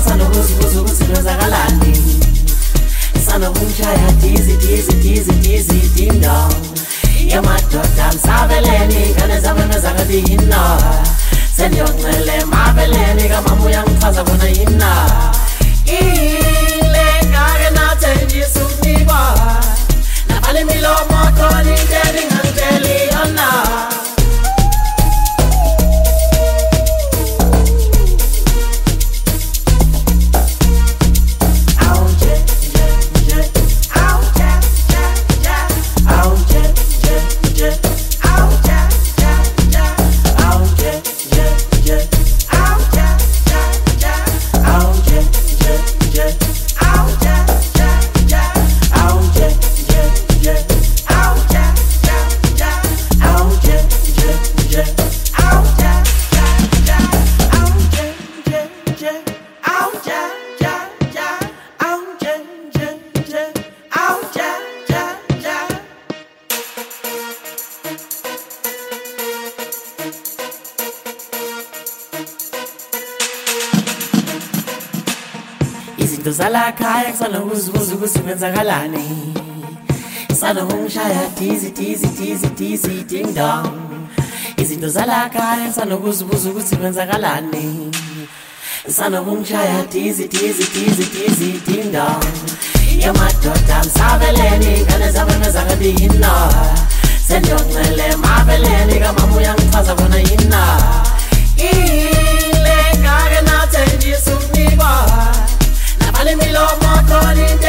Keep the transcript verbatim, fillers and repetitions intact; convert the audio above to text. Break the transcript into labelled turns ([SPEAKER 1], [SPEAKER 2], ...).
[SPEAKER 1] sanokuzibuza ukuthi kwenzakalani. Sanokungishaya dizi dizi dizi dizi ding dong. Yamadoda msabeleni ngane zami mezangathi yina. Seniyongcele mabeleni kamama uyangichaza bona yina. Ile ngake nathenjisa ukunikwa. Nabale milomo khona into engangitsheli yona. Izinto zalakhaya kusanokuzibuza ukuthi kwenzakalani. Sanokungishaya dizi dizi dizi dizi ding dong. Izinto zalakhaya kusanokuzibuza ukuthi kwenzakalani. Sanokungishaya dizi dizi dizi dizi ding dong. Yamadoda msabeleni ngane zami mezangathi yina. Seniyongcele mabeleni kamama uyangichaza bona yina. Ile ngake nathenjisa ukunikwa. Nabale milomo khona into